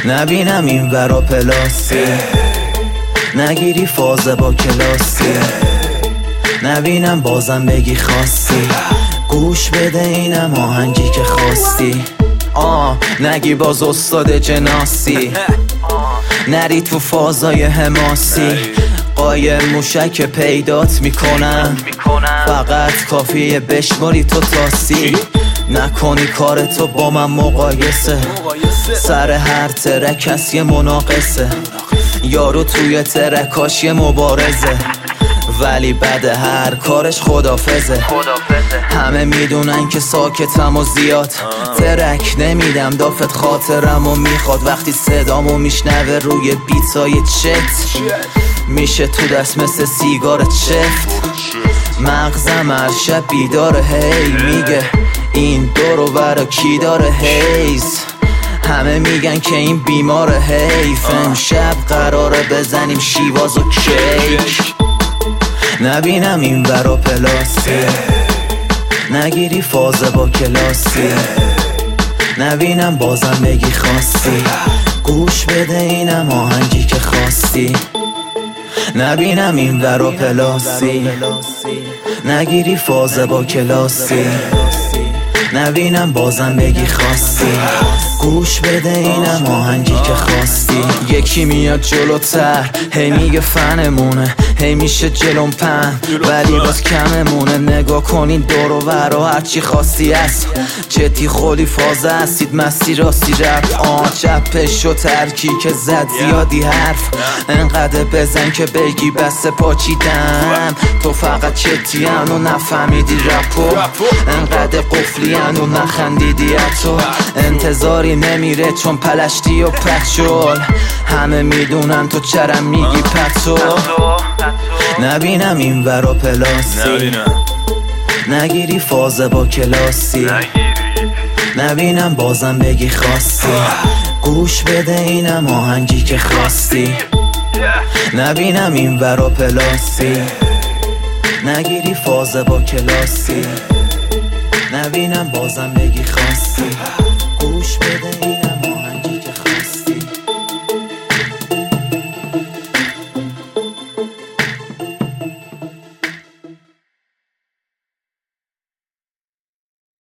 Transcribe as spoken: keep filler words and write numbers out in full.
نبینم این ورا پلاسی، نگیری فازه با کلاسی، نبینم بازم بگی خواستی، گوش بده اینم آهنگی که خواستی. آه نگی باز استاد جناسی، نری تو فازای حماسی، قایم موشک پیدات میکنم، فقط کافیه بشماری تو تاسی، نکنی کارتو با من مقایسه، سر هر ترک هست یه مناقصه، یارو توی ترکاش یه مبارزه، ولی بعد هر کارش خدافزه. همه میدونن که ساکتم و زیاد ترک نمیدم، دافت خاطرم و میخواد وقتی صدامو میشنوه روی بیتای چت، میشه تو دست مثل سیگار چفت، مغزم هر شب بیداره هی میگه این دورو برا کی داره هیز، همه میگن که این بیماره حیف، امشب قراره بزنیم شیواز و کیک، نبینم این ورا پلاسی، نگیری فازه با کلاسی، نبینم بازم بگی خواستی، گوش بده اینم آهنگی که خواستی. نبینم این ورا پلاسی، نگیری فازه با کلاسی، نبینم بازم بگی خواستی، گوش بده اینم آهنگی که خواستی. یکی میاد جلوتر هی میگه فنمونه، هی میشه جلوم پن ولی باز کممونه، نگاه کنین دور و برا هرچی خواستی است، جدی خولی فازه هستید مستی راستی رفت، آن چپش و ترکی که زد زیادی حرف، انقدر بزن که بگی بسته پاچیدم، تو فقط چتیان و نفهمیدی رپو، انقدر قفلیان و نخندیدی تو، انتظاری نمیره چون پلشتی و پچول، همه میدونن تو چرم میگی پتو، نبینم این ورا پلاسی، نگیری فازه با کلاسی، نبینم بازم بگی خواستی، گوش بده اینم آهنگی که خواستی. نبینم این ورا پلاسی، نگیری فازه با کلاسی، نبینم بازم بگی خواستی، گوش بده